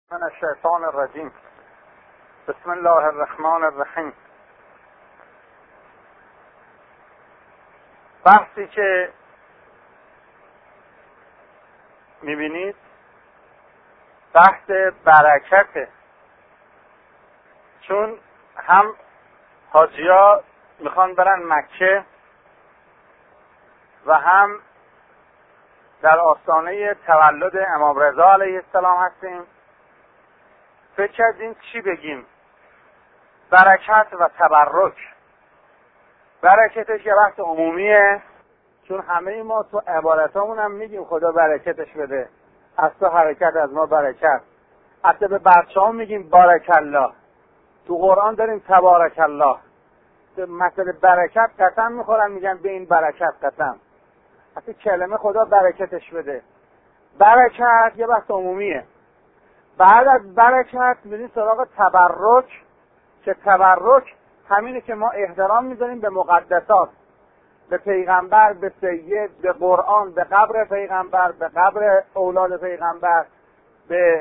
من الشیطان الرجیم. بسم الله الرحمن الرحیم. بحثی که میبینید بحث برکته، چون هم حاجی‌ها میخوان برن مکه و هم در آستانه تولد امام رضا علیه السلام هستیم. فکر کردیم چی بگیم؟ برکت و تبرک. برکتش یه بحث عمومیه، چون همه ما تو عبادتامون هم میگیم خدا برکتش بده، از تو حرکت از ما برکت. حتی به بچه ها میگیم بارک الله، تو قرآن داریم تبارک الله. مثل برکت قسم میخورن، میگن به این برکت قسم. اصلا کلمه خدا برکتش بده. برکت یه بحث عمومیه. بعد از برکت میریم سراغ تبرک، که تبرک همینه که ما احترام میذاریم به مقدسات، به پیغمبر، به سید، به قرآن، به قبر پیغمبر، به قبر اولاد پیغمبر، به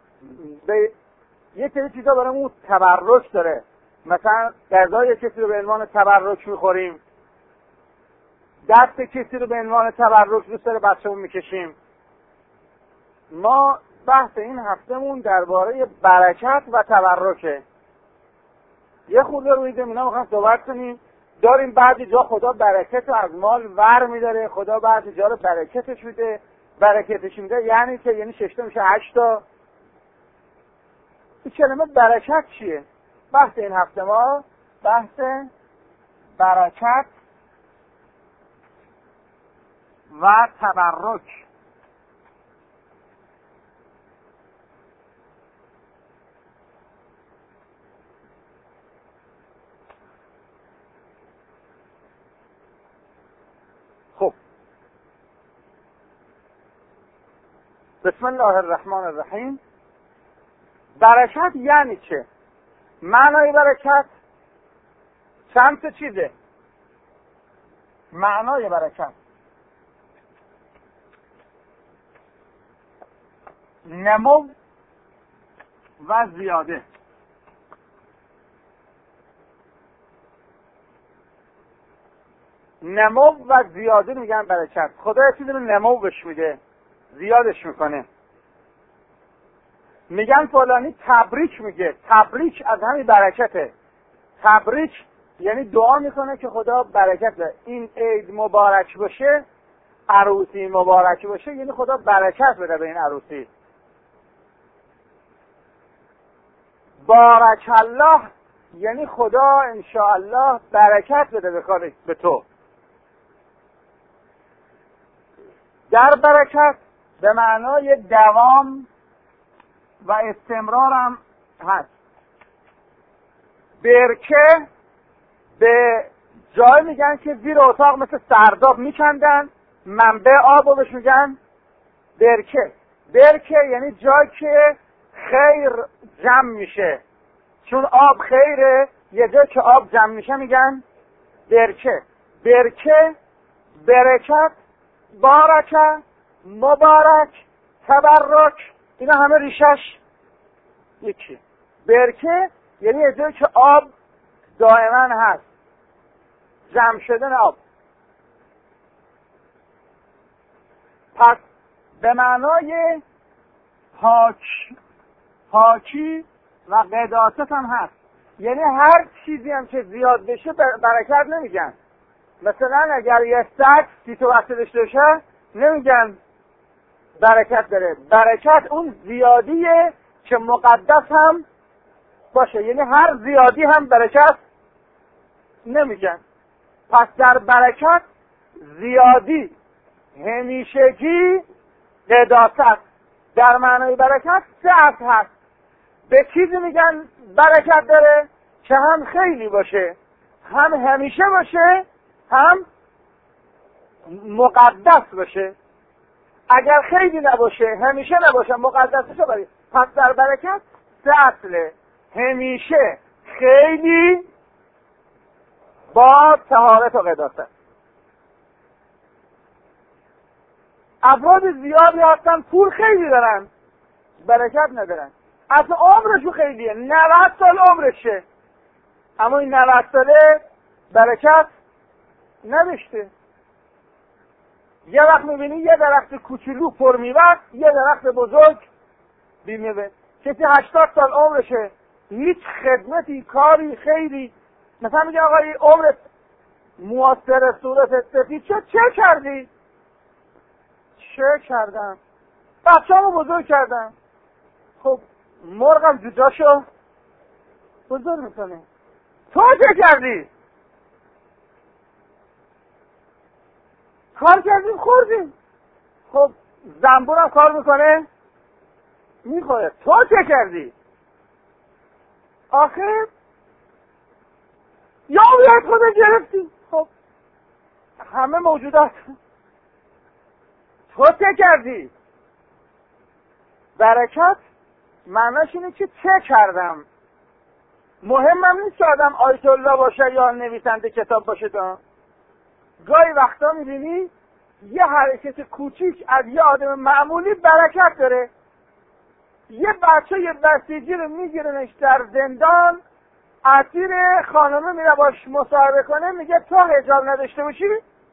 یه سری چیزا برامون تبرک داره. مثلا غذای کسی رو به عنوان تبرک میخوریم، دست کسی رو به عنوان تبرک رو سر بچه‌مون میکشیم. ما بحث این هفتهمون درباره برکت و تبرکه. یه خورده روی زمینا میخوام صحبت کنیم. داریم بعضی جا خدا برکت رو از مال ور میداره، خدا بعضی جا رو برکتش میده. برکتش میده یعنی که یعنی 6 تا میشه 8 تا. این کلمه برکت چیه؟ بحث این هفته ما بحث برکت و تبرک. خب، بسم الله الرحمن الرحیم. برکت یعنی چه؟ معنای برکت چند تا چیزه. معنای برکت نمو و زیاده. نمو و زیاده میگن برکت. خدا یه چیزی رو نمو بهش میده، زیادش میکنه. میگن فلانی تبریک میگه. تبریک از همین برکته. تبریک یعنی دعا میکنه که خدا برکت بده. این عید مبارک باشه، عروسی مبارک باشه، یعنی خدا برکت بده به این عروسی. بارک الله یعنی خدا انشاءالله برکت بده به کارت، به تو. در برکت به معنای دوام و استمرار هم هست. برکه به جای میگن که زیر اتاق مثل سرداب میکندن، منبع آب رو بهش میگن برکه. برکه یعنی جایی که خیر جمع میشه، چون آب خیره، یه جایی که آب جمع میشه میگن برکه. برکه، برکت، بارکه، مبارک، تبرک، اینا همه ریشش یکی. برکه یعنی یه جایی که آب دائما هست، جمع شدن آب. پس به معنای پاکی و قداست هم هست. یعنی هر چیزی هم که زیاد بشه برکت نمیگن. مثلا اگر یه سگ 30 تا بچه داشته باشه نمیگن برکت داره. برکت اون زیادیه که مقدس هم باشه، یعنی هر زیادی هم برکت نمیگن. پس در برکت زیادی، همیشگی، قداست. در معنای برکت 3 اصل هست. به چیزی میگن برکت داره که هم خیلی باشه، هم همیشه باشه، هم مقدس باشه. اگر خیلی نباشه، همیشه نباشه، مقدس باشه باید. پس در برکت 3 اصله: همیشه، خیلی، با طهارت و قداست. افراد زیادی هستن پول خیلی دارن، برکت ندارن. اصلا عمرشو خیلیه، 90 سال عمرشه، اما این 90 ساله برکت نداشته. یه وقت میبینی یه درخت کوچولو پر میوه، یه درخت بزرگ بی میوه. کسی 80 سال عمرشه، هیچ خدمتی، کاری، خیری، مثلا میگه آقای عمرت موثر صورت سفید چه کردی؟ چه کردم؟ بچه‌مو بزرگ کردم. خب مرغم جوجاشو بزرگ میکنه، تو چه کردی؟ کار کردیم خوردیم. خب زنبورم کار میکنه میخوره، تو چه کردی؟ آخر یا باید خدا گرفتی. خب همه موجودات، تو چه کردی؟ برکت معناش اینه که چه کردم. مهمم نیست که آدم آیت الله باشه یا نویسنده کتاب باشه. گاهی وقتا میبینی یه حرکت کوچیک از یه آدم معمولی برکت داره. یه بچه یه بسیجی رو میگیرنش در زندان، اسیر خانمه میره باش مصاحبه کنه، میگه تو حجاب نداشته باشی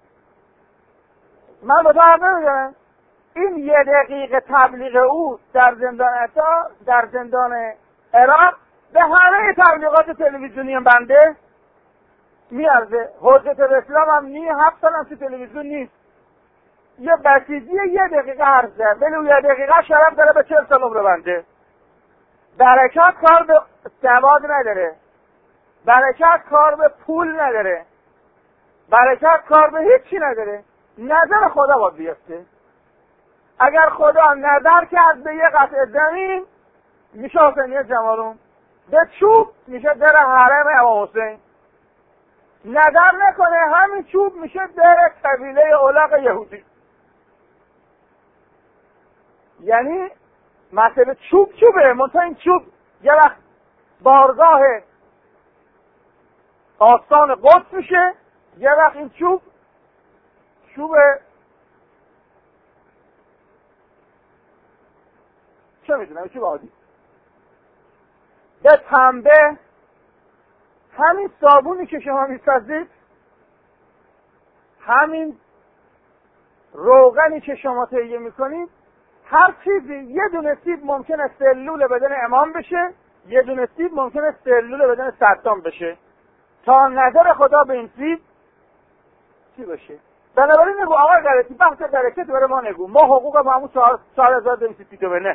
من با تو حرف نمیزنم. این 1 دقیقه تبلیغ او در زندان عطا، در زندان عراق، به همه تبلیغات تلویزیونی بنده میارزه. حجت الاسلام هم 7 سال هم تو تلویزیون نیست. یه بسیجی 1 دقیقه حرف زد، ولی اون 1 دقیقه شرف داره به 40 سال عمر بنده. برکت کار به سواد نداره، برکت کار به پول نداره، برکت کار به هیچی نداره. نظر خدا باید بیفته. اگر خدا نظر کرد به یه قطعه زمین، میشه حسینیه جمالون، به چوب میشه در حرم امام حسین. نظر نکنه همین چوب میشه در قبیله الاغ یهودی. یعنی مسئله چوبه، منتها این چوب یه وقت بارگاه آستان قدس میشه، یه وقت این چوب چه میدونم چوب عادی. به پنبه، همین صابونی که شما میسازید، همین روغنی که شما تهیه میکنید، هر چیزی یه دونه سیب ممکنه سلول بدن امام بشه، یه دونه سیب ممکنه سلول بدن صدام بشه. تا نظر خدا به این سیب چی باشه؟ بنابراین نگو آقای غلطی بحث برکت برای ما نگو، ما حقوق با همون 4230 تومنه.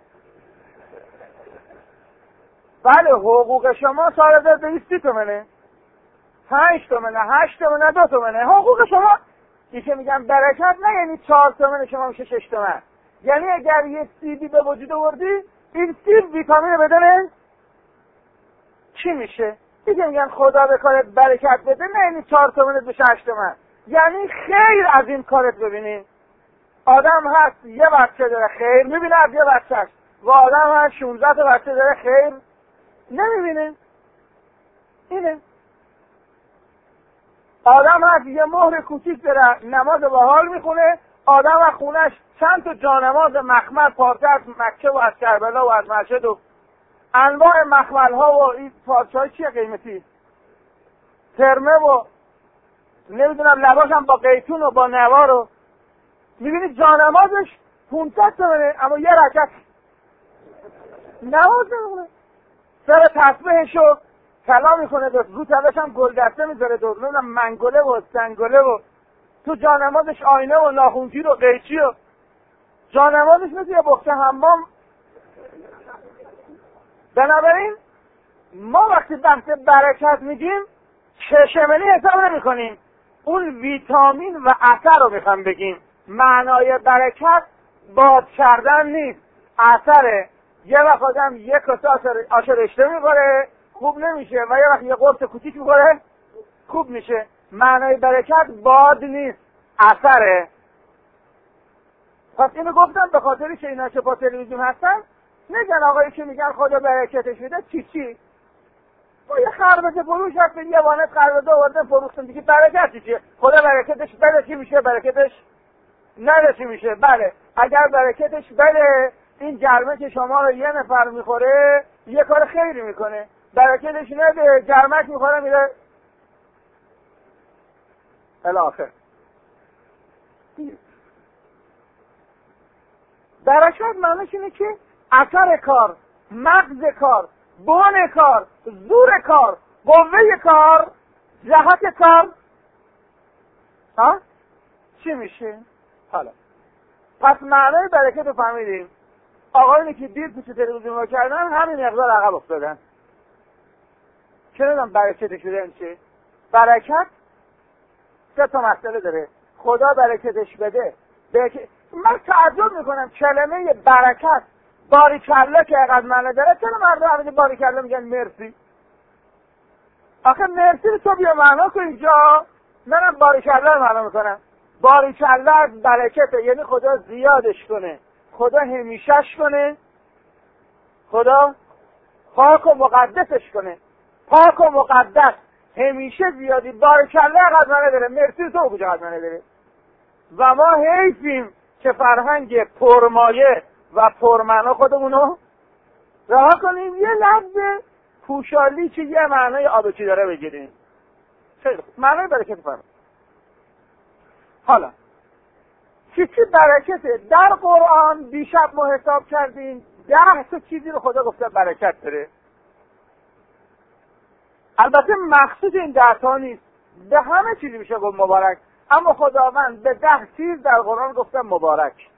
بله حقوق شما 4230 تومنه، 5 تومنه، 8 تومنه، 2 تومنه حقوق شما. که میگم برکت نه یعنی 4 تومنه شما میشه 6 تومن. یعنی اگر یه سیبی به وجود آوردی، این سیب ویتامین بدنه چی میشه؟ دیگه میگن خدا به کارت برکت بده، نه یعنی 4 تومنه بشه 8 تومن. یعنی خیر از این کارت ببینی. آدم هست یه بچه داره خیر میبینه از یه بچهش، و آدم هست 16 تا بچه داره خیر نمیبینه. اینه. آدم هست یه مهر کوچیک داره نماز با حال میخونه، آدم از خونش چند تا جانماز مخمل پارچه از مکه و از کربلا و از مشهد و انواع مخمل ها و این پارچه های چیه قیمتی، ترمه و نمیدونم لباش هم با قیتون و با نوار و میبینی جانمازش 500 تومنه، اما یه رکعت نماز نمیخونه. سر تسبیحشو طلا میکنه، رو تلاش هم گلدسته میذاره، نمیدونم منگله و سنگله و تو جانمازش آینه و ناخونگیر و قیچی و جانمازش مثل یه بخچه حمام. بنابراین ما وقتی بحث برکت میگیم چشمنی حساب نمی کنیم، اون ویتامین و اثر رو میخوام بگیم. معنای برکت باد کردن نیست، اثره. یه وقت آدم یک کاسه آش رشته میخوره خوب نمیشه، و یه وقت یه قرص کوچیک میخوره خوب میشه. معنای برکت باد نیست، اثره. پس اینو گفتم به خاطری که اینا که با تلویزیون هستن نگن آقایی که میگن خدا برکتش بده چی با یه خربزه فروش هست، یه وانت خربزه آورده فروختن دیگه برکتی چیه؟ خدا برکتش بده چی میشه؟ برکتش نده چی میشه؟ بله اگر برکتش بده این گرمه که شما رو یه نفر میخوره یه کار خیری میکنه، برکتش نده، گرمک میخوره میره الاخر. برکت معنیش اینه که اثر کار، مغز کار، بن کار، زور کار، قوه کار، جهت کار چی میشه؟ حالا پس معنای برکت رو فهمیدیم. آقایونی که دیر تو تلویزیون رو کردن همین مقدار عقب افتادن. چرا برکتش رو چه؟ برکت سه تا مسئله داره. خدا برکتش بده. من تعجب میکنم کلمه برکت باریکلا که اینقدر معنی داره، چرا مردم همین باریکلا میگن مرسی؟ آخه مرسی رو تو بیا معنا کن اینجا، منم باریکلا رو معنا میکنم. باریکلا از برکته، یعنی خدا زیادش کنه، خدا همیشهش کنه، خدا پاک و مقدسش کنه. پاک و مقدس همیشه زیادی. باریکلا اینقدر معنی داره، مرسی تو کجا اینقدر معنی داره؟ و ما حیفیم که فرهنگ پرمایه و پرمعنا خودمونو رها کنیم، یه لفظ پوشالی که یه معنای آبکی داره بگیریم. خیلی خوب، معنای برکت فرم. حالا چی برکته؟ در قرآن دیشب ما حساب کردیم 10 تا چیزی رو خدا گفته برکت داره. البته مخصوص این 10 تا نیست، به همه چیزی میشه گفت مبارک، اما خداوند به 10 چیز در قرآن گفته مبارک.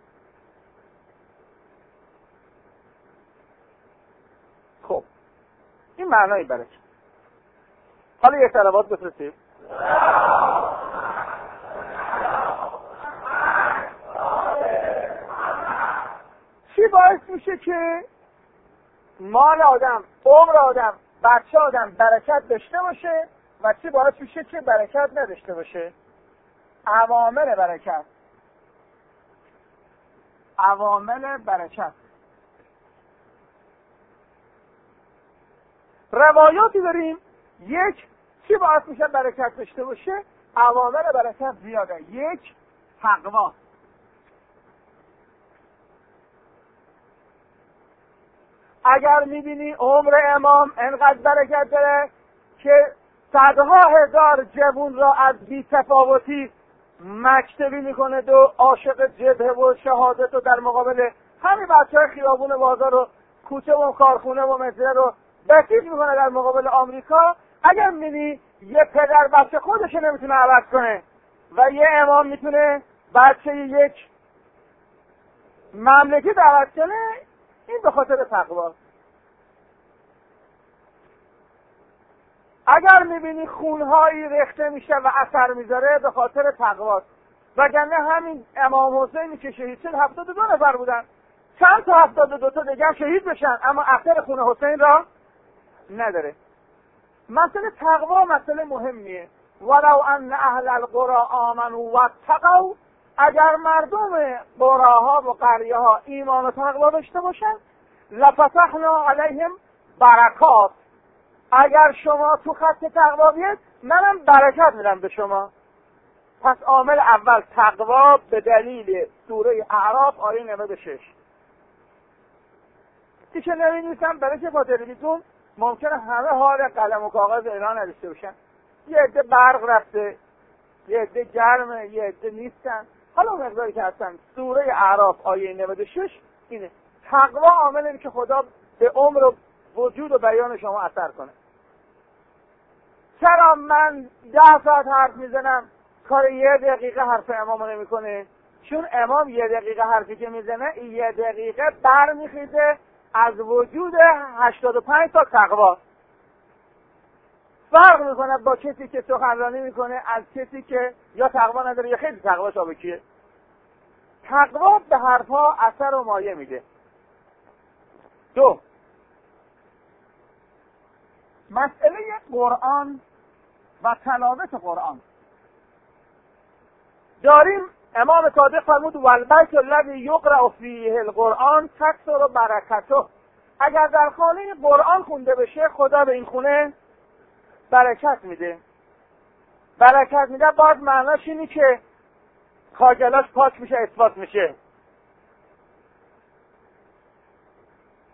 خب این معنای برکت. حالا یه صلوات بفرستید. چی باعث میشه که مال آدم، عمر آدم، بچه آدم برکت داشته باشه و چی باعث میشه که برکت نداشته باشه؟ عوامل برکت. عوامل برکت. روایاتی داریم. یک، چی باعث میشه برکت داشته باشه؟ عوامل برکت زیاده. یک، تقوا. اگر میبینی عمر امام انقدر برکت داره که صدها هزار جوون را از بی‌تفاوتی مکتبی میکنه و عاشق جبهه و شهادت و در مقابل همین بچه‌های خیابون بازار و کوچه و کارخونه و مزرعه رو بسیج میکنه در مقابل آمریکا. اگر میبینی یه پدر بچه خودش نمیتونه عوض کنه و یه امام میتونه بچه یک مملکت عوض کنه، این به خاطر تقوا. اگر میبینی خونهایی ریخته میشه و اثر میذاره، به خاطر تقواست. وگرنه همین امام حسینی که شهید شد 72 نفر بودن، چند تا 72 تا دیگه شهید بشن اما اثر خون حسین را نداره. مسئله تقوا مسئله مهمیه. ولو ان اهل القرى آمنوا واتقوا، اگر مردم قراها و قریه ها ایمان و تقوا داشته باشن، لفتحنا علیهم برکات، اگر شما تو خط تقوا بیاد منم برکت میدم به شما. پس عامل اول تقوا به دلیل سوره اعراف آیه 96. که نمی‌نویسم برای که با تلویزیون ممکنه همه حال قلم و کاغذ اینا نداشته باشن. یه عده برق رفته، یه عده گرمه، یه عده نیستن. حالا مقداری که هستن سوره اعراف آیه 96 اینه. تقوا عامل اینه که خدا به عمر و وجود و بیان شما اثر کنه. چرا من 10 ساعت حرف میزنم کار 1 دقیقه حرف امام نمی کنه؟ چون امام 1 دقیقه حرفی که میزنه 1 دقیقه برمیخیزه از وجود 85 تا تقوا. فرق میکنه با کسی که سخنرانی میکنه از کسی که یا تقوا نداره یا خیلی تقوا شابکیه. تقوا به حرفها اثر و مایه میده. 2، مسئله قرآن و تلاوت قرآن. داریم امام صادق فرمود والبیت الذی یقرأ فیه القرآن تکثر برکته، اگر در خانه قرآن خونده بشه خدا به این خونه برکت میده. برکت میده باز معناش اینی که خاجلاش پاک میشه، اثبات میشه.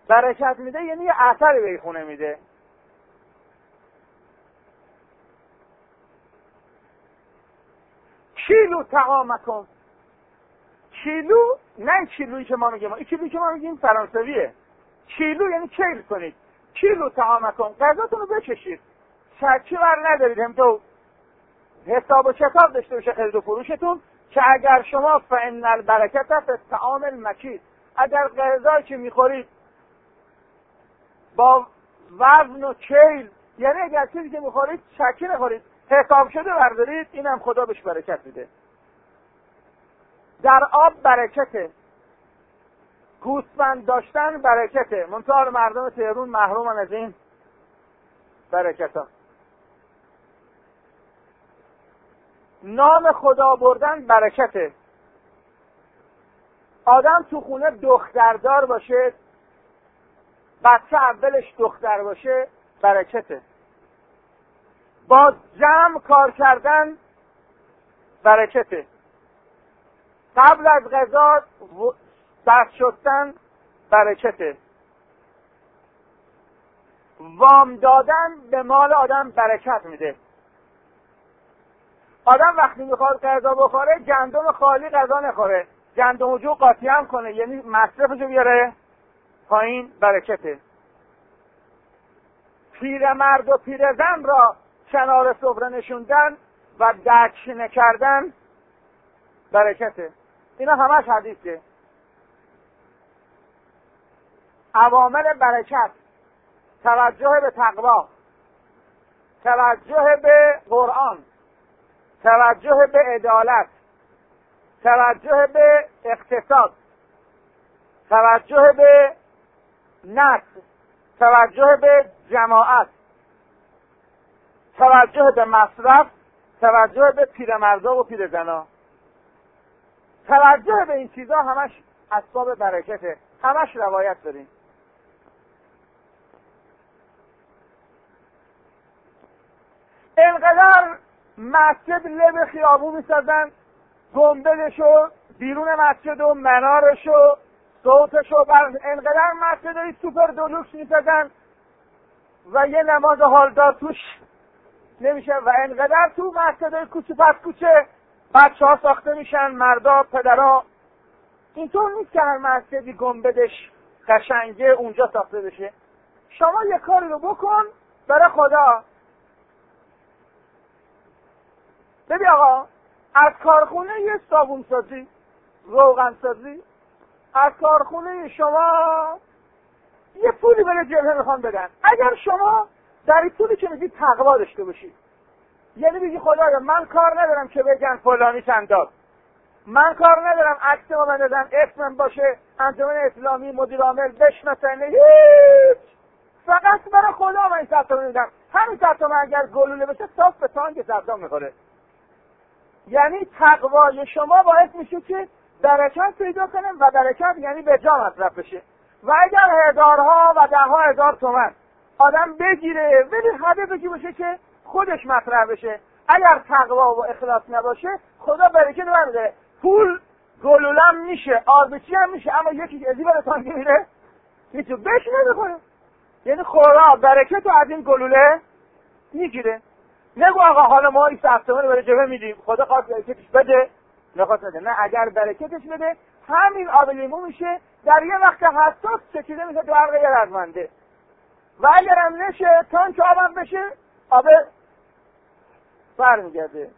برکت میده یعنی یه اثری به خونه میده. کیلو طعامکم، کیلو نه این کیلویی که ما میگیم، این کیلویی که ما میگیم فرانسویه. کیلو یعنی کیل کنید. کیلو طعامکم، غذاتون رو بچشید، شکی بر ندارید، هم تو حساب و کتاب داشته باشه خرید و فروشتون، که اگر شما فإن البرکت فی الطعام المکید، اگر غذایی که میخورید با وزن و کیل، یعنی اگر چیزی که میخورید شکی نخورید، حساب شده بردارید، اینم خدا بهش برکت میده. در آب برکته، گوسفند داشتن برکته، منتها مردم تهران محرومن از این برکت‌ها. نام خدا بردن برکته. آدم تو خونه دختردار باشه، بچه اولش دختر باشه، برکته. با جمع کار کردن برکته. قبل از غذا دست شستن برکته. وام دادن به مال آدم برکت میده. آدم وقتی میخواد غذا بخوره گندم خالی غذا نخوره، گندم و جو قاطی هم کنه، یعنی مصرفشو بیاره پایین، برکته. پیرمرد و پیرزن را کنار سفره نشوندن و دکشینه کردن برکته. اینا همش حدیثه. عوامل برکت: توجه به تقوا، توجه به قرآن، توجه به عدالت، توجه به اقتصاد، توجه به نسل، توجه به جماعت، توجه به مصرف، توجه به پیرمردا و پیرزنا. توجه به این چیزا همش اسباب برکته، همش روایت داریم. اینقدر مسجد لب خیابون میسازن، گنبدشو، بیرون مسجد و منارشو، صوتشو، اینقدر مسجدهای سوپر دولوکس میسازن و یه نماز حالدار توش نمیشه، و اینقدر تو مسجدهای کوچه پس کوچه بچه ها ساخته میشن، مردا، پدرها. اینطور نیست که هر مسجدی گنبدش قشنگه اونجا ساخته بشه. شما یه کاری رو بکن برای خدا. ببین آقا، از کارخونه یه صابون سازی، روغن سازی، از کارخونه شما یه پولی برای جبهه میخوان بدن. اگر شما در این پولی که میگی تقوا داشته باشی، یعنی بگی خدایا من کار ندارم که بگن فلانی چند داد، من کار ندارم عکس ما بندازن، اسمم باشه، انجمن اسلامی، مدیر عامل بشناسن، هیچ، فقط برای خدا من این صدام میدم. همین صدام اگر گلوله بشه صاف به تانک صدام میخوره. یعنی تقوای شما باعث میشه که برکت پیدا کنه، و برکت یعنی به جا مصرف بشه. و اگر هزارها و دهها هزار تومن آدم بگیره، ولی هدفی باشه که خودش مصرف بشه، اگر تقوا و اخلاص نباشه خدا برکت نمیده. پول گلولم میشه، آربچی هم میشه، اما یکی ازی برای تانگی میره هیچو بهش نمیخوره. یعنی خدا برکت رو از این گلوله میگیره. نگو آقا حالا ما این ساختمان رو برای جبهه میدیم، خدا خواست برکتش بده، نخواست بده. نه، اگر برکتش بده همین آب لیمو میشه، در یه وقت حساس چکیده میشه تو حلقه یه رزمنده. و اگر هم نشه تانک آبم بشه، آب برمیگرده.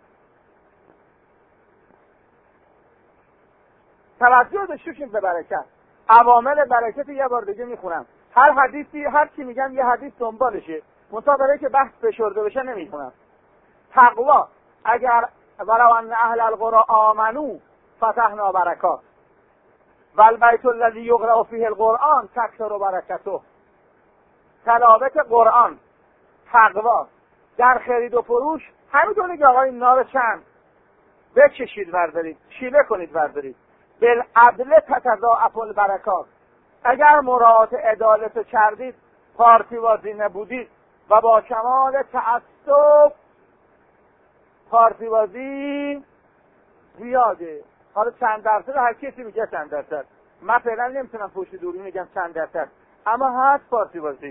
توجه داشته به برکت. عوامل برکت یه بار دیگه میخونم. هر حدیثی، هر چی میگم یه حدیث دنبالشه، منتها برای که بحث فشرده بشه نمیخونم. تقوا: اگر ولو ان اهل القرى آمنوا فتحنا برکات والبیت الذی یقرأ فیه القرآن تکثر برکته. تلاوت قرآن، تقوا در خرید و فروش. همینطوری که آقای نار چند بکشید بردارید، شیله کنید بردارید. بالعدل تتضاعف البرکات. اگر مراعات عدالت کردید، پارتی بازی نبودید و با کمال تعصب، پارتی بازی زیاده. حالا چند درصد هر کسی میگه چند درصد، من فعلا نمیتونم پشت دوربین میگم چند درصد، اما هست پارتی بازی،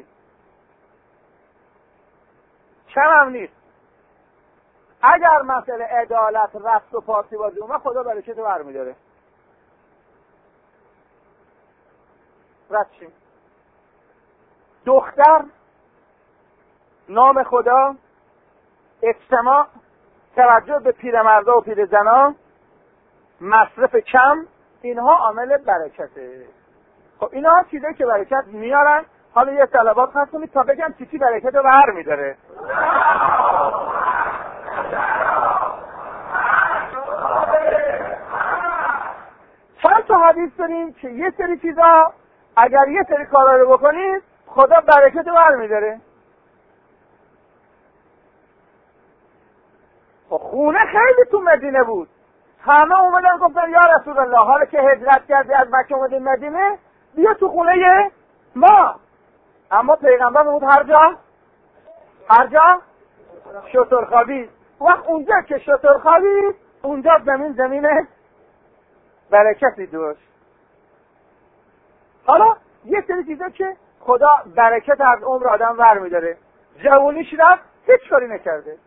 کم هم نیست. اگر مسئله عدالت رفت و پارتی بازی اومد، خدا برکت برمیداره. رد شیم. دختر، نام خدا، اجتماع، توجه به پیرمردا و پیرزنا، مصرف کم، اینها عامل برکته. خب اینها چیزایی که برکت میارن. حالا یه طلبات هستونید تا بگم چی برکت رو برمیداره. چند تا حدیث داریم که یه سری چیزا اگر یه سری کارا رو بکنید خدا برکت رو برمیداره. خونه خیلی تو مدینه بود، همه اومدن گفتن یا رسول الله، حالا که هجرت کردی از مکه اومدی مدینه، بیا تو خونه ما. اما پیغمبر بود هر جا شتر خوابید. وقت اونجا که شتر خوابید، اونجا زمین برکتی داشت. حالا یه سری چیزا که خدا برکت از عمر آدم برمیداره. جوونیش رفت، هیچ کاری نکرده.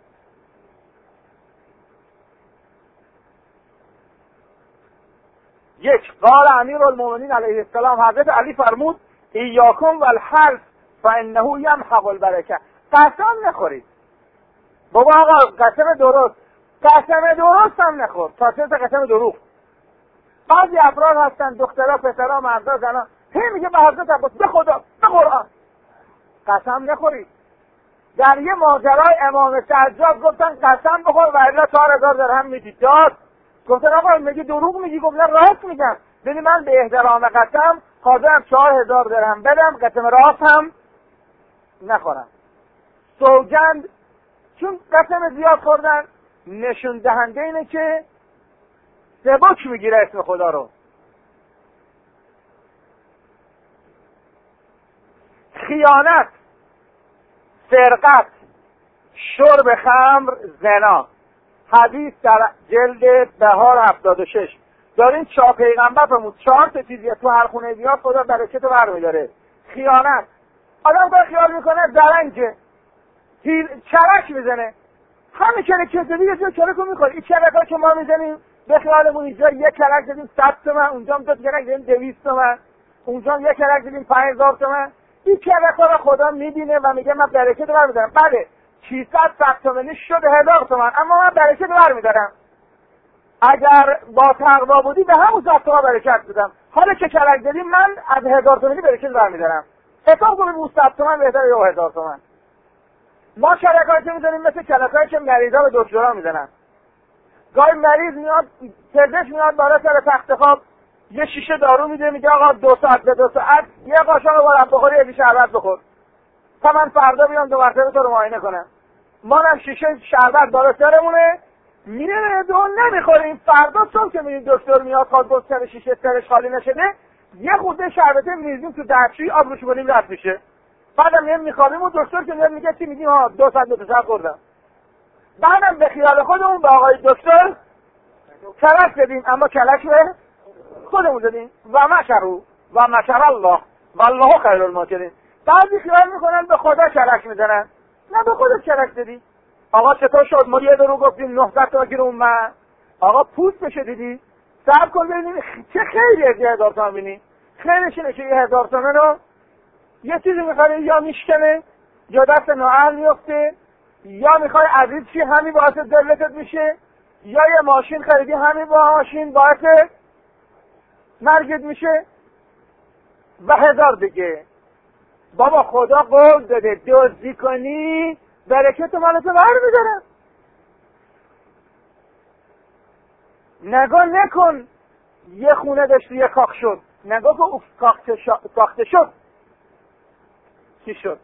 یک، قال امیرالمومنین علیه السلام، حضرت علی فرمود ایاکم والحلف فانه یمحق البرکه. قسم نخورید. بابا آقا قسم درست هم نخور، تا چه قسم دروغ. بعضی افراد هستن، دخترها، پسرها، مردا، زنا، هی میگه به حضرت عباس به خدا، به قرآن قسم نخورید. در یه ماجرای امام سجاد گفتن قسم بخور و الا 4000 درهم میدی. داد. گفتن آقا میگی دروغ میگی؟ گفت نه راست میگم. ببین من به احترام قسم حاضرم 4000 درهم بدم، قسم راست هم نخورم. سوگند، چون قسم زیاد خوردن نشون دهنده اینه که سبک میگیره اسم خدا رو. خیانت، سرقت، شرب خمر، زنا. حدیث در جلد بهار 76 دارین. چهار پیغمبر فرمود 4 تا چیزی تو هر خونه بیاد خدا برکت رو برمیداره. خیانت، آدم با خیال میکنه درنگه، چرک میزنه، همه چرک یه جا چرک رو میخوره. این چرک ها که ما میزنیم به خیالمون اینجا یک چرک زدیم 100 تومن، اونجا هم 2 چرک زدیم 200 تومن، اونجا هم یک چرک زدیم 5000 تومن. این چرک ها رو خدا میبینه و میگه من برکت رو برمیدارم. بله 600 تومنی شد 1000 تومن، اما من برکت رو برمیدارم. اگر با تقوا بودی به همون 100 تومن برکت بدم. حالا که چرک زدیم من از 1000 تومنی برکت برمیدارم. حساب کنیم اون 100 تومن بهتره یا 1000 تومن. ما چرکایی که میزنیم مثل چرکایی که مریضا به دکترها میزنن. گاهی مریض میاد، پزشک میاد بالا سر تخت خواب، یه شیشه دارو میده، میگه آقا 2 ساعت به 2 ساعت یه قاشق بارم بخوری، یه شربت بخور تا من فردا بیام 2 مرتبه تو رو معاینه کنم. ما هم شیشه شربت بالا سرمونه، میره دو نمیخوریم. فردا صبح که میریم دکتر میاد خواد گفت سر شیشه سرش خالی نشده، یه خورده شربته میریزیم تو دستشویی، آب روش کنیم رد میشه. بعدم میخوابیم و دکتر که میاد میگه چی؟ میگیم ها 2 ساعت 2 ساعت خوردم. بعدم به خیال خودمون به آقای دکتر کلک زدیم، اما کلک به خودمون زدیم. و مکر الله والله خیر الماکرین. بعضی خیال میکنن به خدا کلک میزنن، نه به خودت کلک زدی. آقا چطور شد؟ ما یه درو گفتیم 900 تا گیر اومد. آقا پوست بشه دیدی؟ صبر کن ببینیم چه خیری از 1000 تومن بینی. خیرش اینه که 1000 تومن رو یه چیزی میخواد یا میشکنه یا دست نااهل میفته، یا میخوای عزیز چی همین باعث ذلتت میشه، یا یه ماشین خریدی همین با ماشین باعث مرگت میشه و هزار دیگه. بابا خدا قول داده دزدی کنی برکت مالتو برمیدارم. نگاه نکن یه خونه داشتی یه کاخ شد، نگاه کن کاخته شد چی شد.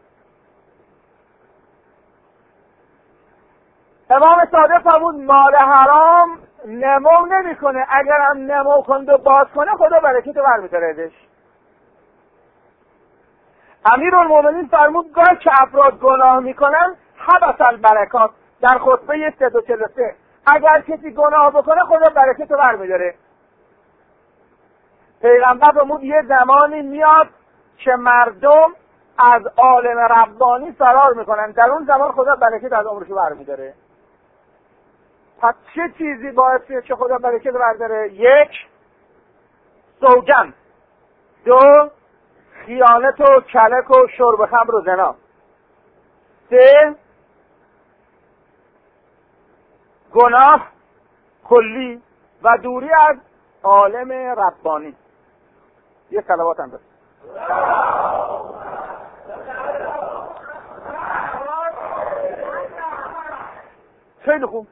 امام صادق فرمود مال حرام نمو نمیکنه، اگر هم نمو کنه و باز کنه خدا برکت برمیداره ازش. امیرالمومنین فرمود گاهی که افراد گناه میکنن حبس البرکات، در خطبه 343 اگر کسی گناه بکنه خدا برکت رو برمیداره. پیغمبر فرمود یه زمانی میاد که مردم از عالم ربانی فرار میکنن، در اون زمان خدا برکت از عمرشو برمیداره. پس چه چیزی باعث میشه که خدا برکت برداره؟ یک، سوگند. دو، خیانت و کلک و شرب خمر و زنا. سه، گناه کلی و دوری از عالم ربانی. یه صلوات هم بس. خیلی خوب.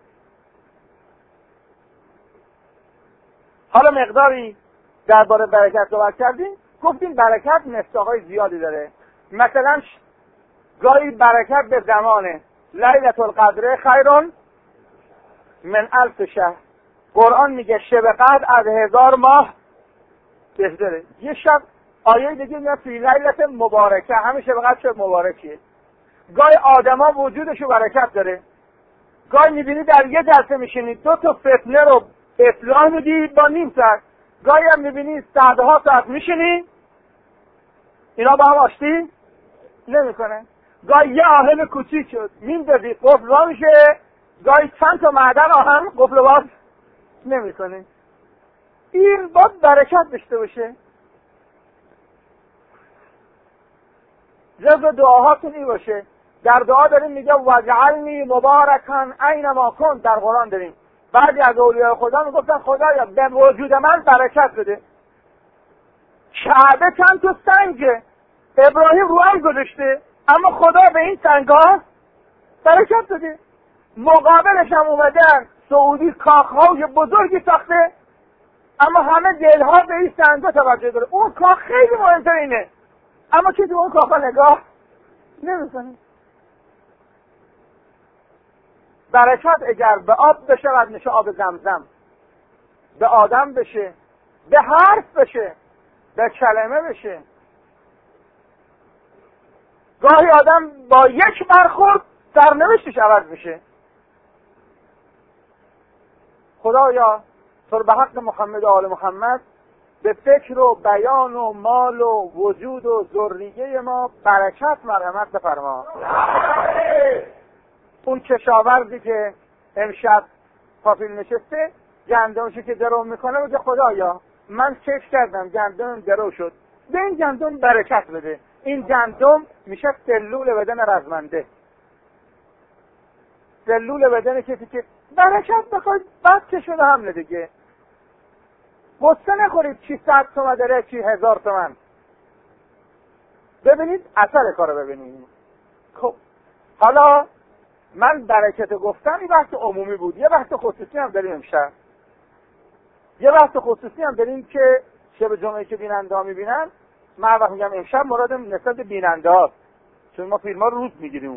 حالا مقداری درباره برکت صحبت کردیم. گفتیم برکت مصداق‌های زیادی داره. مثلا گاهی برکت به زمانه لیلة القدر خیرون من 1000 شهر. قرآن میگه شب قدر از 1000 ماه بهتره. یه شب آیه دیگه میاد فی لیلة مبارکه، همه شب قدر شب مبارکیه. گاهی آدما وجودشو برکت داره. گاهی میبینی در یه جلسه میشینی 2 تا فتنه رو اصلاح میدی با نیم ساعت. گاهی هم میبینی صدها ساعت میشینی اینا با هم آشتی نمیکنه. گاهی یه آهن کوچیک شد میندازی قفل وا میشه، گاهی چند تا معدن آهن قفل باز نمیکنه. این باید برکت داشته باشه. جزو دعاهاتون این باشه. در دعا داریم میگه وجعلنی مبارکا اینما کن. در قرآن داریم بعضی از اولیاء خدا میگفتن خدایا به وجود من برکت بده. کعبه چند تا سنگه، ابراهیم رو هم گذاشته اما خدا به این سنگ‌ها برکت داده. مقابلش هم اومدن سعودی کاخ‌های بزرگی ساخته اما همه دلها به این سنگ‌ها توجه داره. اون کاخ خیلی مهمتر اینه اما کسی به اون کاخ‌ها نگاه نمی‌کنه. برکت اگر به آب بشود میشه آب زمزم، به آدم بشه، به حرف بشه، به کلمه بشه. گاهی آدم با یک برخورد سرنوشتش عوض میشه. خدایا تو به حق محمد و آل محمد به فکر و بیان و مال و وجود و ذریه ما برکت مرحمت بفرما. اون کشاورزی که امشب پاپیل نشسته گندمشو که درو میکنه میگه خدایا من چک کردم گندمم درو شد، به این گندم برکت بده. این گندم میشه سلول بدن رزمنده، سلول بدن کسی که برکت بخواد بعد که شده حمله دیگه. قصه نخورید چی 100 تومن داره چی 1000 تومن. ببینید اثر کارو ببینید. خب حالا من برکت گفتم این بحث عمومی بود. یه بحث خصوصی هم داریم امشب. یه بحث خصوصی هم داریم که شب جمعه که بیننده ها میبینن. من وقت میگم امشب مرادم نسبت بیننده هاست چون ما فیلم ها رو روز میگیریم.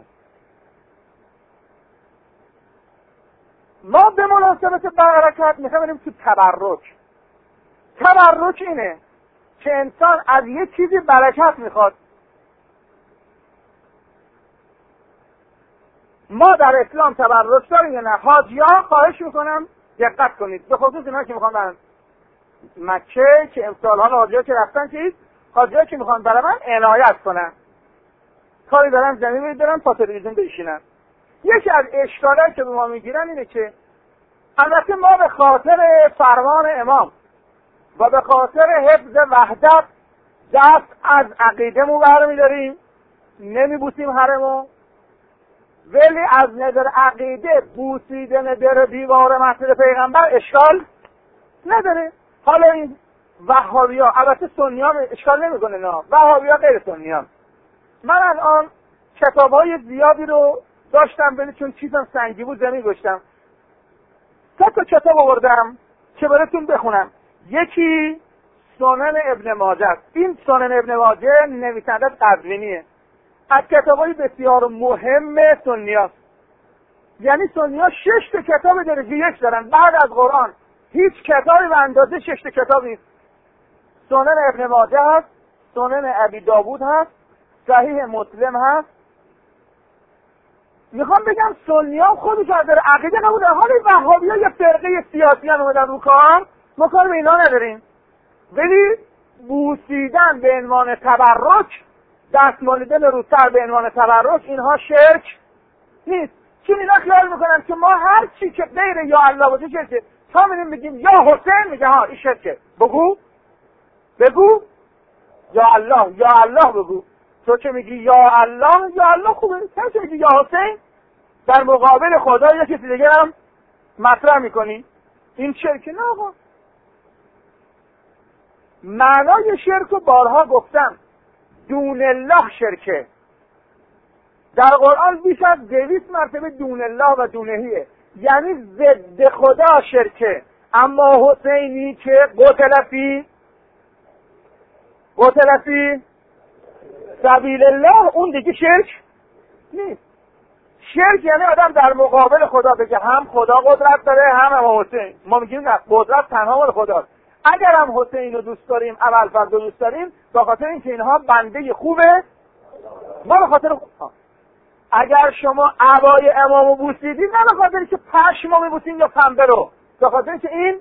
ما به مناسبت برکت میخوایم بریم تو تبرک. تبرک اینه که انسان از یه چیزی برکت میخواد. ما در اسلام تبرک داریم یا نه؟ حاجی‌ها خواهش میکنم دقت کنید، به خصوص اینا که میخوان برن مکه که امسال ها حاجی‌ها که رفتن چیز، حاجی‌ها که میخوان برن من عنایت کنن، کاری دارن زمین میدارن تا تلویزیون بشینن. یکی از اشکالایی که به ما میگیرن اینه که البته ما به خاطر فرمان امام و به خاطر حفظ وحدت دست از عقیده‌مون برمی‌داریم، نمیبوسیم حرمو، ولی از نظر عقیده بوسیدن در دیوار مسجد پیغمبر اشکال نداره. حالا این وهابی‌ها البته سنی‌ها اشکال نمی‌کنه، نه وهابی‌ها غیر سنی‌ها. من الان کتاب‌های زیادی رو داشتم ولی چون چیزم سنگی بود زمین گذاشتم. 3 تا کتاب آوردم که براتون بخونم. یکی سنن ابن ماجه است. این سنن ابن ماجه نویسنده قزوینیه، از کتابای بسیار مهم سنی‌ها. یعنی سنی‌ها 6 تا کتاب درجه 1 دارن بعد از قرآن. هیچ کتابی به اندازه 6 تا کتاب نیست. سنن ابن ماجه هست، سنن ابی داوود هست، صحیح مسلم هست. میخوام بگم سنی‌ها خودش از در عقیده قبول دارن. حالا وهابی‌ها یه فرقه سیاسی هم اومدن رو کار، ما کار به اینا نداریم. ولی بوسیدن به عنوان تبرک، دستمالیدن رو سر به عنوان تبرک، اینها شرک نیست. چون اینا خیال میکنن که ما هر چی که غیر یا الله باشه شرکه. تا میریم بگیم یا حسین، میگه ها این شرکه. بگو یا الله بگو. تو که میگی یا الله خوبه. تو که میگی یا حسین در مقابل خدا یا کسی دیگه هم مطرح میکنی، این شرکه. نه آقا، معنای شرک رو بارها گفتم. دون الله شرکه. در قرآن بیش از 200 مرتبه دون الله و دونهیه، یعنی ضد خدا شرکه. اما حسینی که قتل فی سبیل الله، اون دیگه شرک نیست. شرک یعنی آدم در مقابل خدا بگه هم خدا قدرت داره هم حسین. ما میگیم نه، قدرت تنها مال خداست. اگر هم حسین رو دوست داریم، ابوالفضل رو دوست داریم، به خاطر اینکه اینها بنده خوبه، ما به خاطر اگر شما عبای امامو بوسیدید، نه به خاطر که پشمو میبوسین یا پنبه رو، به خاطر که این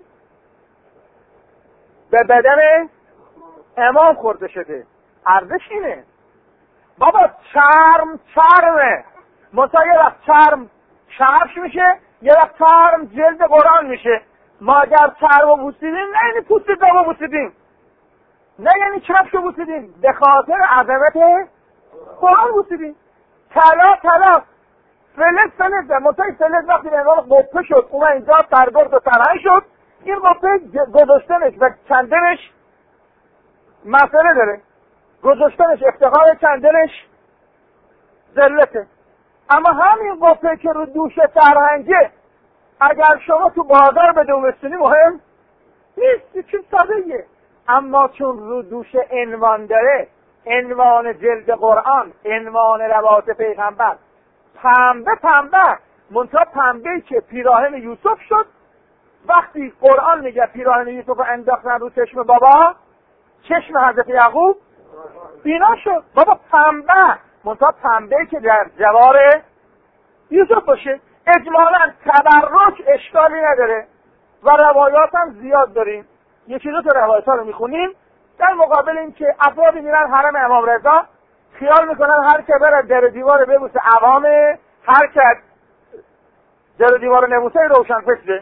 به بدن امام خورده شده. ارزش اینه. بابا چرمه منتها یه وقت چرم کفش میشه، یه وقت چرم جلد قرآن میشه. ما اگر چرمو بوسیدیم، نه یعنی پوست دامو بوسیدیم، نه یعنی کفشو بوسیدیم، به خاطر عظمت قرآن بوسیدیم. طلا فلز منتها فلز وقتی به عنوان قبه شد، اومد اینجا سرگرد و سرهنگ شد، این قبه گذاشتنش و کندنش مسئله داره، گذاشتنش افتخار، کندنش ذلته. اما همین قبه که رو دوش سرهنگه، اگر شما تو بازار به دومستونی مهم نیست، چون سادهیه. اما چون رو دوش عنوان داره، عنوان جلد قرآن، عنوان روایت پیغمبر، پنبه منتها پنبه‌ای که پیراهن یوسف شد. وقتی قرآن میگه پیراهن یوسف انداختن رو چشم بابا، چشم حضرت یعقوب بینا شد. بابا پنبه منتها پنبه‌ای که در جوار یوسف باشه. اجمالاً تبرک اشکالی نداره و روایات هم زیاد داریم. یکی دو تا روایت ها رو میخونیم. در مقابل این که افرادی میرن حرم امام رضا، خیال میکنن هر که بره در دیوار ببوسه عوامه، هر که در دیوار نبوسه روشن فکره،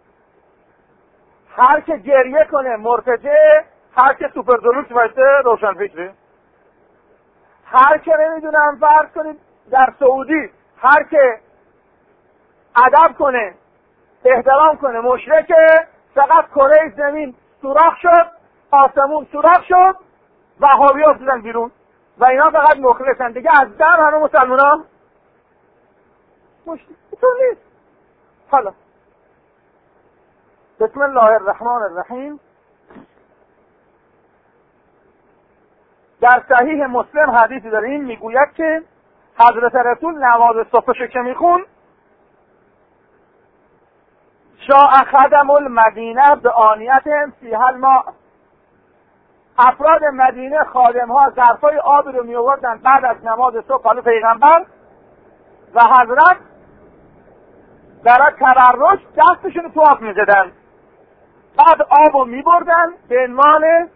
هر که گریه کنه مرتجع، هر که سوپر دلوکس باشه روشن فکره، هر که نمیدونم فرض کنید در سعودی هر که ادب کنه احترام کنه مشرکه. فقط کره زمین سوراخ شد، آسمون سوراخ شد، وهابی ها افتادن بیرون و اینا فقط مخلصن دیگه. از دم همه مسلمان ها تو نیست. حالا بسم الله الرحمن الرحیم. در صحیح مسلم حدیثی داریم میگوید که حضرت رسول نماز صبحش که میخون، جاء خدم المدینه بآنیتهم فیها الماء، افراد مدینه خادم ها ظرفای آب رو می آوردن بعد از نماز صبح. حالا پیغمبر و حضرت برای تبرک دستشون تو آب می زدن، بعد آب رو می بردن به عنوان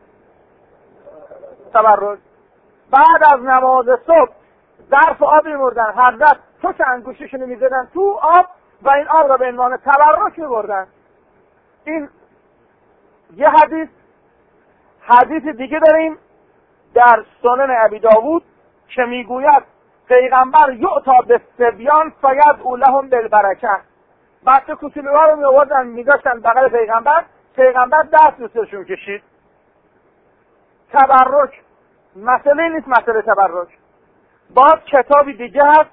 تبرک. بعد از نماز صبح ظرف آب می بردن، حضرت تو که انگوششون می زدن تو آب و این آب را به عنوان تبرک می بردن. این یه حدیث. حدیث دیگه داریم در سنن ابی داوود که میگوید پیغمبر یعطا بالصبیان فیدعو لهم بالبرکه. بچه کوچولوها رو میآوردن میذاشتن بغل پیغمبر دست دوستشون کشید. تبرک مسئله نیست. مسئله تبرک باز کتابی دیگه هست،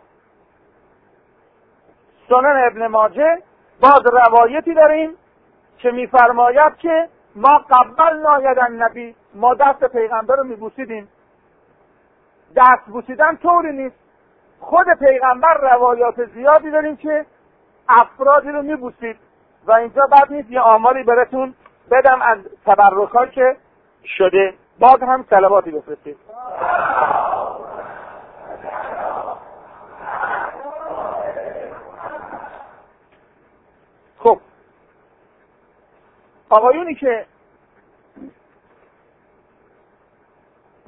سنن ابن ماجه. باز روایتی داریم که میفرماید که ما قبل نایدن نبی، ما دست پیغمبر رو میبوسیدیم. دست بوسیدن طوری نیست. خود پیغمبر روایات زیادی داریم که افرادی رو میبوسید و اینجا بد نیست یه آماری براتون بدم از تبرک‌هایی که شده. باز هم صلواتی بفرستید. خب آقایونی که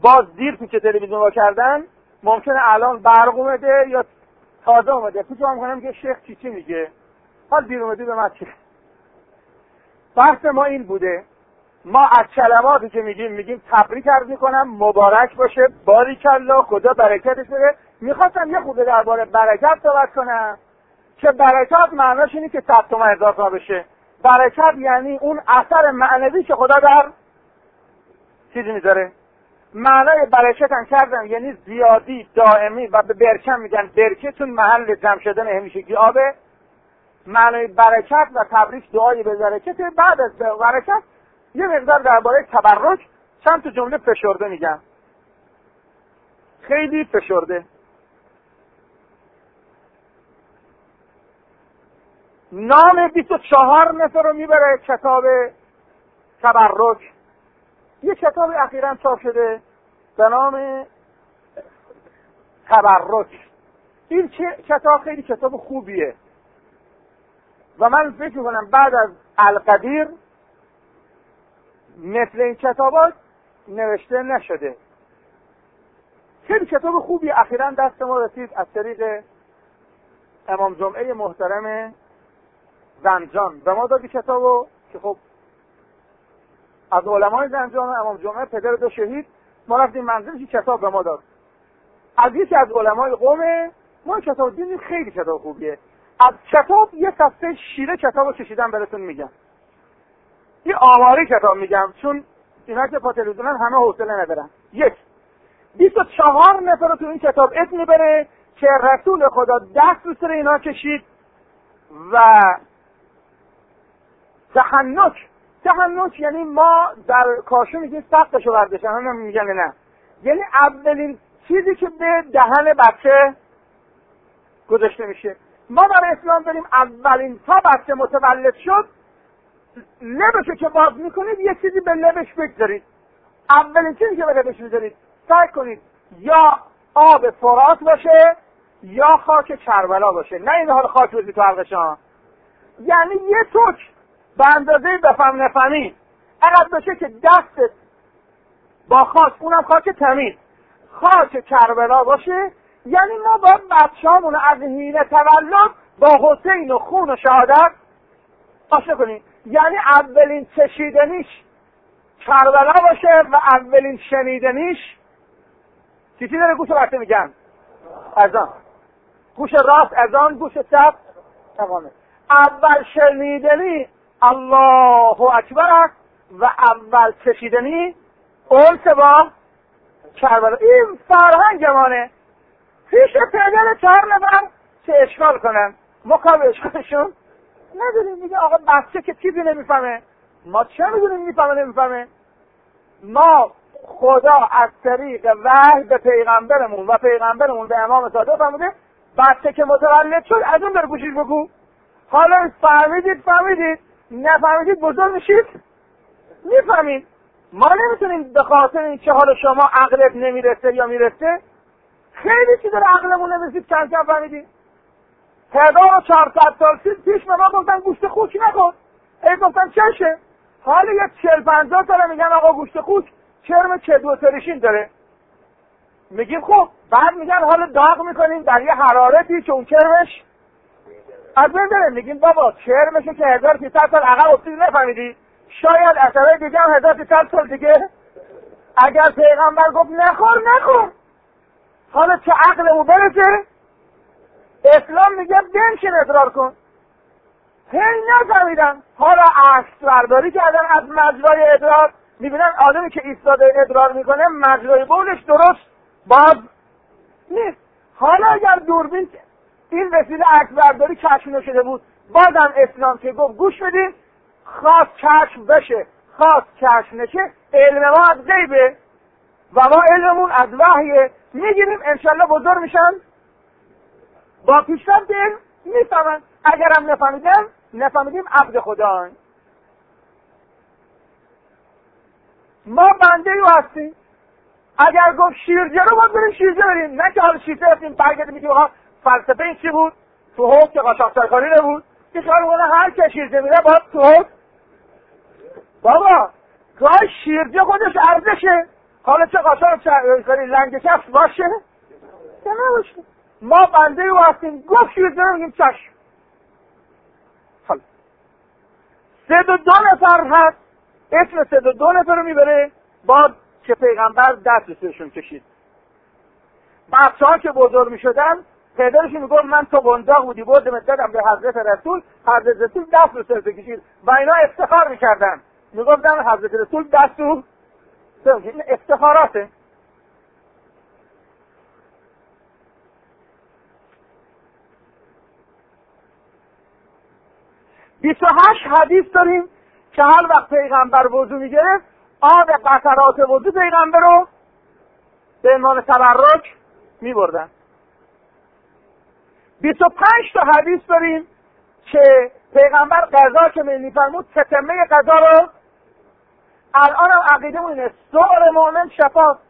باز دیر تو که تلویزیون وا کردن ممکنه الان برق اومده یا تازه اومده، تو جواب کنم که شیخ چی میگه، حال دیر اومده به من چه. بحث ما این بوده، ما از کلماتی که میگیم تبریک عرض میکنم، مبارک باشه، باریکالله، خدا برکتش بده. میخواستم یه خورده درباره برکت صحبت کنم که برکت معناش اینه که 100 تومن اضافه بشه. برکت یعنی اون اثر معنوی که خدا در چیزی میذاره. معنای برکت هم کردم یعنی زیادی، دائمی، و به برکم میگن برکه چون محل جمع شدن همیشگی آبه. معنای برکت و تبریک دعای به برکت. بعد از برکت یه مقدار درباره تبرک چند تا جمله فشرده میگم، خیلی فشرده. نام 24 نفر رو میبره کتاب تبرک. یه کتاب اخیراً چاپ شده به نام تبرک. این کتاب خیلی کتاب خوبیه و من فکر میکنم بعد از القدیر مثل این کتابات نوشته نشده. خیلی کتاب خوبی اخیراً دست ما رسید از طریق امام جمعه محترم زنجان و ما دادی کتابو که خب از علمای زنجان امام جمعه پدر دو شهید ما رفتیم منزلش کتاب به ما داد. از یکی از علمای قوم ما کتاب دیدیم، خیلی کتاب خوبیه. از کتاب یه صفحه شیره کتابو کشیدم براتون میگم. یه آماری کتاب میگم چون اینا که پا تلویزیونن همه حوصله ندارن. 24 نفر رو تو این کتاب اسم میبره که رسول خدا دست رو سر اینا کشید و تحنک یعنی ما در کاشو میگیم سقفشو برداشتن، هم میگن نه، یعنی اولین چیزی که به دهن بچه گذاشته میشه. ما در اسلام داریم اولین تا بچه متولد شد لبشو که باز میکنید یه چیزی به لبش بگذارید. اولین چیزی که به لبش میذارید سعی کنید یا آب فرات باشه یا خاک کربلا باشه، نه این حال خاک بزید تو حلقشان. یعنی یه توک به اندازه بفهم نفهمی اقدر بشه که دستت با خاک، اونم خاک تمیز، خاک کربلا باشه. یعنی ما باید بچه‌هامون از حین تولد با حسین و خون و شهادت آشنا کنیم. یعنی اولین چشیدنیش کربلا باشه و اولین شنیدنیش چیزی داره گوش بچه میگن اذان، گوش راست اذان، گوش چپ اقامه. اول شنیدنی الله اکبر است و اول چشیدنی اون با کربلا. این فرهنگ مانه. پیش پدر 4 نفر چه اشکال کنن، ما کار اشکالشون نداریم. میگه آقا بچه که چیزی نمیفهمه، ما چه میدونیم میفهمه نمیفهمه. ما خدا از طریق وحی به پیغمبرمون و پیغمبرمون به امام صادق فرموده بچه که متولد شد از اون در گوشش بگو. حالا فهمیدید نفهمیدید بزرگ میشید میفهمید. ما نمیتونیم به خاطر این که حالا شما عقلت نمیرسه یا میرسه، خیلی چیز در عقلمون نمیرسید کم کم فهمیدید. 1400 سال پیش به ما گفتن گوشت خوک نخور، ای گفتن چشه. حالا یه 40-50 ساله میگن آقا گوشت خوک چرم کدو تریشین داره. میگیم خب، بعد میگن حالا داغ میکنیم در یه حرارتی که اون چرمش از بین بره. میگیم بابا چرمشه که 1300 سال عقب افتادی نفهمیدی، شاید اثرهای دیگه هم 1300 سال دیگه. اگر پیغمبر گفت نخور. حالا چه عقلمو برسه، اسلام میگه بنشین ادرار کن. هی نفهمیدن. حالا عکس برداری کردن از مجرای ادرار، میبینن آدمی که ایستاده ادرار میکنه مجرای بولش درست باز نیست. حالا اگر دوربین این وسیله عکس برداری کشف نشده بود، بازم اسلام که گفت گوش بدین، خواست کشف بشه خواست کشف نشه، علم ما از غیبه و ما علممون از وحیه. میگیریم انشالله بزرگ میشن با پیشرفت علم میفهمن. اگرم نفهمیدیم عبد خدا. ما بنده یو هستیم. اگر گفت شیرجه رو باید بریم شیرجه بریم، نه که حالا شیرجه هستیم برگردیم میگیم آقا فلسفه این چی بود؟ تو حکم که قاچاق سرکاری نبود که خیال مونه هر که شیرجه میره باید تو حکم. بابا گاه شیرجه خودش ارزشه. حالا چه قاچاق کاری لنگ کفش باشه که نباشه. ما بنده او هستیم، گفت شوید دارم میگیم چشم. حالا 32 نفر هست، اسم 32 نفر رو میبره با که پیغمبر دستشون کشید. بچه ها که بزرگ میشدن پدرشون میگفت من تو بنداق بودی بردمت دادم به حضرت رسول، حضرت رسول دست رو سرزه کشید و اینا افتخار میکردن، میگفتن حضرت رسول دست رو سرزه کشید. این افتخاراته. بیست و 28 حدیث داریم که هر وقت پیغمبر وضو میگرفت آب قطرات وضو پیغمبر رو به عنوان تبرک میبردن. 25 تا حدیث داریم که پیغمبر قضا که میفرمود تتمه قضا رو. الان هم عقیده اینه سؤر مؤمن شفاست.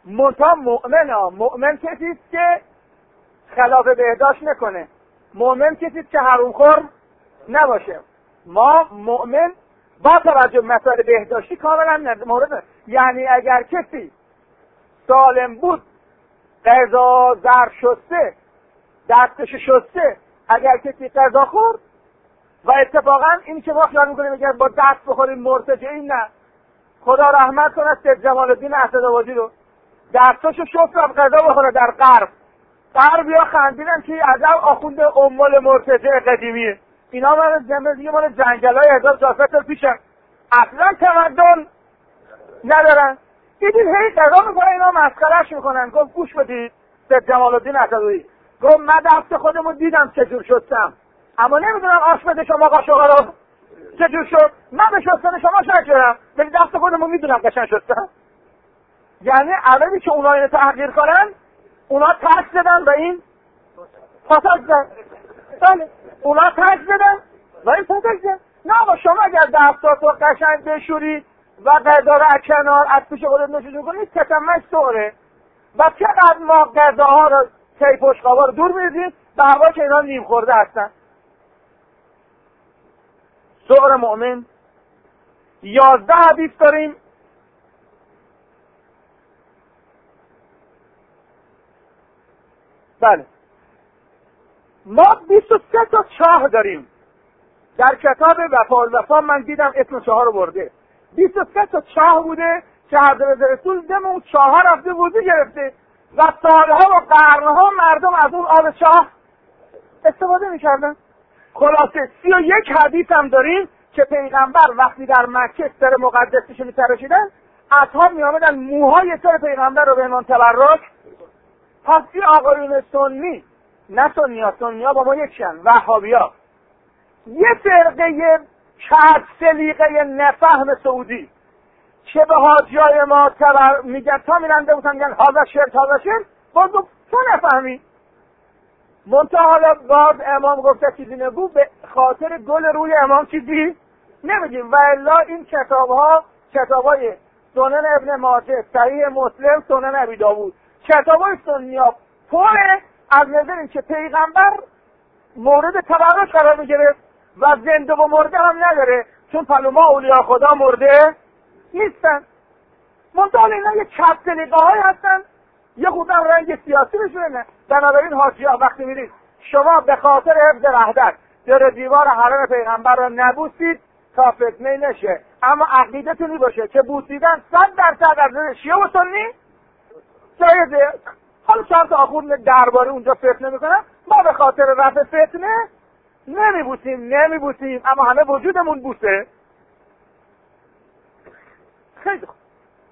مؤمن کسی است که خلاف بهداشت نکنه، مؤمن کسی است که حرومخور نباشه. ما مؤمن با توجه به مسائل بهداشتی کاملا مورد، یعنی اگر کسی سالم بود غذا زر شسته دستش شسته، اگر کسی غذا خورد و اتفاقا این که ما خیال میکنیم اگر با دست بخوریم مرتجعین، نه، خدا رحمت کنه سید جمال الدین اسدآبادی رو دستاشو شست و غذا بخوره در غرب یا خندیدن که عجب آخوند امول مرتجع قدیمیه. اینا من دیگه مال جنگلای 1400 سال پیشن، اصلا تمدن ندارن. دیدید هی غذا میکنن اینا مسخرهش میکنن. گفت گوش بدید سید جمال الدین اسدآبادی گفت من دست خودمو دیدم چجور شستم، اما نمیدونم آشپز شما قاشقا رو چجور شد. من به شستن شما شک دارم ولی دست خودمو میدونم قشنگ شستم. یعنی عربی که اونا اینو تحقیر کنن اونا ترک زدن و این پاساج زدن. بله اونا ترک زدن و این پاساج زدن. نه با شما اگر دستاتو قشنگ بشوری و قداره کنار از پیش خودت نشون کنی تتمش سوره. و چقدر ما غذاها رو تی پشقابا رو دور می‌ریزیم به هوا که اینا نیم خورده هستن. سؤر مؤمن. 11 حدیث داریم بله ما 23 تا چاه داریم در کتاب وفا من دیدم اسم چاه رو برده. 23 تا چاه بوده که حضرت رسول دم اون چاه ها رفته وضو گرفته و سالها و قرنها مردم از اون آب چاه استفاده میکردن. خلاصه 31 حدیث هم داریم که پیغمبر وقتی در مکه سر مقدسش میتراشیدن اصحاب میامدن موهای سر پیغمبر رو به عنوان تبرک. پس این آقایون سنی، نه سنی ها با ما یکشن، وهابیا، یه فرقه چرب سلیقه نفهم سعودی که به حاجیای ما میگن تا میرنده بودن میگن هذا شرک باز تو نفهمی. منتها حالا باز امام گفته چیزی نگو، به خاطر گل روی امام چیزی نمیگیم. و الا این کتابای سنن ابن ماجه، صحیح مسلم، سنن ابی داوود، کتابای سنی ها پره از نظر این که پیغمبر مورد تبرک قرار میگرفت و زنده و مرده هم نداره، چون پلوما اولیاء خدا مرده نیستن. منتها اینا یه چپ سلیقه های هستن، یه خودم رنگ سیاسی بشونه. بنابراین حاجی‌ها وقتی میرید شما به خاطر حفظ وحدت در دیوار حرم پیغمبر رو نبوسید تا فتنه نشه، اما عقیدتونی باشه که بوسیدن 100% از شیعه و سنی جایزه. حالا چند تا آخوند درباره اونجا فتنه میکنن، ما به خاطر رفع فتنه نمیبوسیم، اما همه وجودمون بوسه. خیلی خوب.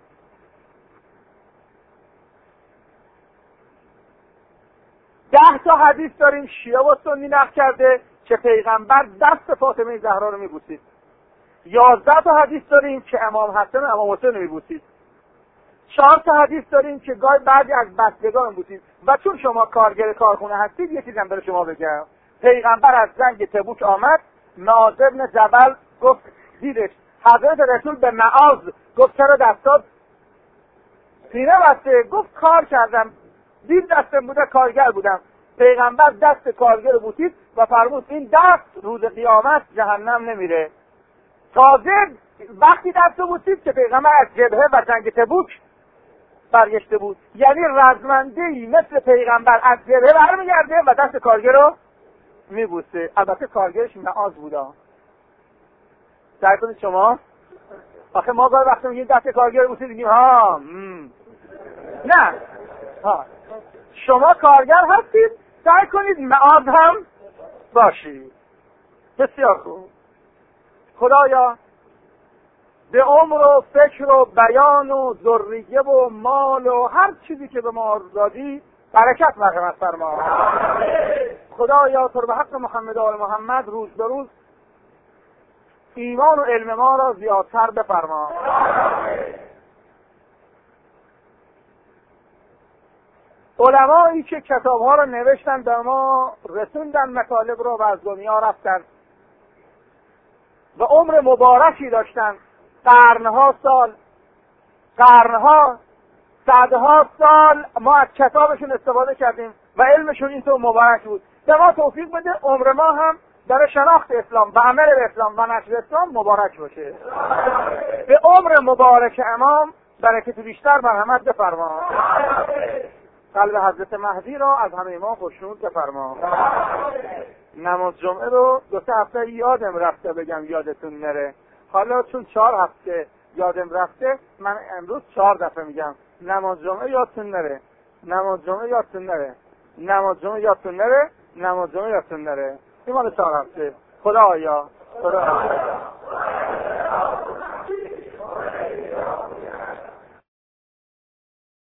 ده تا حدیث داریم شیعه و سنی نقل کرده که پیغمبر دست فاطمه زهرا رو میبوسید. 11 تا حدیث داریم که امام حسن و امام حسین رو میبوسید. 4 تا حدیث داریم که گاهی بعضی از بستگان میبوسید. و چون شما کارگر کارخونه هستید یه چیزم برای شما بگم. پیغمبر از جنگ تبوک آمد، معاذ بن جبل گفت دیدش، حضرت رسول به معاذ گفت چرا دستات سینه بسته؟ گفت کار کردم، دید دستم بوده، کارگر بودم. پیغمبر دست کارگر رو بوسید و فرمود این دست روز قیامت جهنم نمیره. تازه وقتی دست رو بوسید که پیغمبر از جبهه و جنگ تبوک برگشته بود. یعنی رزمنده‌ای مثل پیغمبر از جبهه برمیگرده و دست کارگر رو میبوسه. البته کارگرش معاذ بودا. سعی کنید شما. آخه ما گاهی وقتی میگیم دست کارگر بوسید میگیم ها نه ها شما کارگر هستید، سعی کنید معاذ هم باشید. بسیار خوب. خدایا به عمر و فکر و بیان و ذریه و مال و هر چیزی که به ما دادی برکت مرحمت فرما. خدایا تو به حق محمد و آل محمد روز به روز ایمان و علم ما را زیادتر بفرما. علمایی که کتابها را نوشتن به ما رسوندن مطالب را و از دنیا رفتن و عمر مبارکی داشتن، قرنها سال، قرنها، صدها سال ما از کتابشون استفاده کردیم و علمشون اینطور مبارک بود. به ما توفیق بده عمر ما هم در شناخت اسلام و عمل به اسلام و نشر اسلام مبارک باشه. به عمر مبارک امام برکت بیشتر مرحمت بفرما. قلب حضرت مهدی را از همه ما خوشنود بفرما. نماز جمعه رو 2-3 هفته یادم رفته بگم یادتون نره. حالا چون 4 هفته یادم رفته من امروز 4 دفعه میگم نماز جمعه یادتون نره، نماز جمعه یادتون نره، نماز جمعه یادتون نره، نماز جمعه یادتون نره. این مال 4 هفته. خدایا